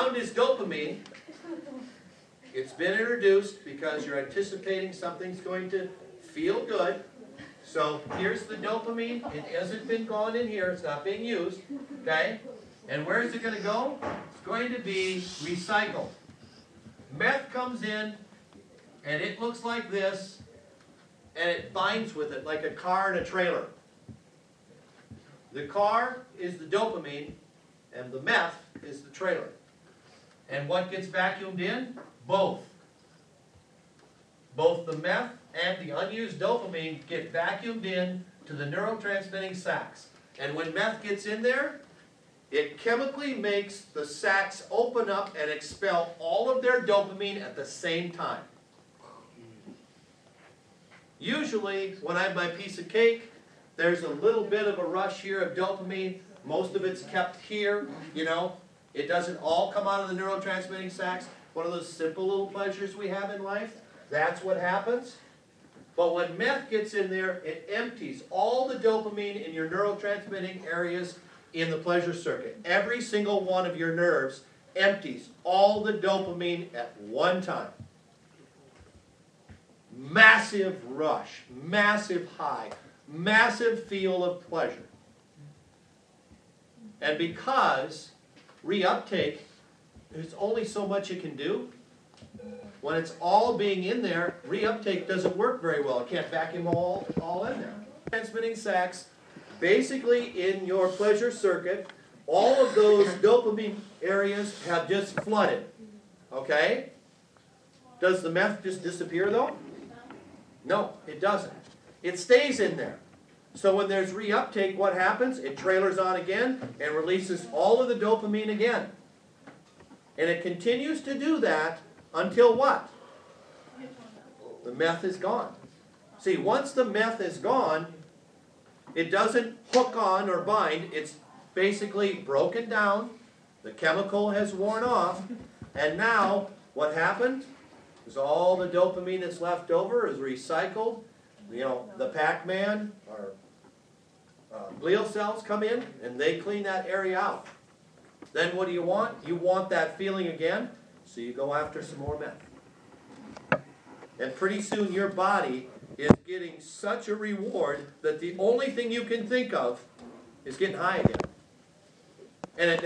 sound is dopamine. It's been introduced because you're anticipating something's going to feel good. So here's the dopamine. It hasn't been gone in here. It's not being used. Okay? And where is it going to go? It's going to be recycled. Meth comes in, and it looks like this, and it binds with it like a car and a trailer. The car is the dopamine, and the meth is the trailer. And what gets vacuumed in? Both. Both the meth and the unused dopamine get vacuumed in to the neurotransmitting sacs. And when meth gets in there, it chemically makes the sacs open up and expel all of their dopamine at the same time. Usually, when I have my piece of cake, there's a little bit of a rush here of dopamine. Most of it's kept here, you know. It doesn't all come out of the neurotransmitting sacs. One of those simple little pleasures we have in life. That's what happens. But when meth gets in there, it empties all the dopamine in your neurotransmitting areas in the pleasure circuit. Every single one of your nerves empties all the dopamine at one time. Massive rush, massive high, massive feel of pleasure. And because reuptake, there's only so much it can do. When it's all being in there, reuptake doesn't work very well. It can't vacuum all in there. Transmitting sacs, basically in your pleasure circuit, all of those dopamine areas have just flooded. Okay? Does the meth just disappear though? No, it doesn't. It stays in there. So when there's reuptake, what happens? It trailers on again and releases all of the dopamine again. And it continues to do that until what? The meth is gone. See, once the meth is gone, it doesn't hook on or bind. It's basically broken down. The chemical has worn off. And now, what happened? Is all the dopamine that's left over is recycled. You know, the Pac-Man or glial cells come in and they clean that area out. Then what do you want? You want that feeling again, so you go after some more meth. And pretty soon your body is getting such a reward that the only thing you can think of is getting high again. And it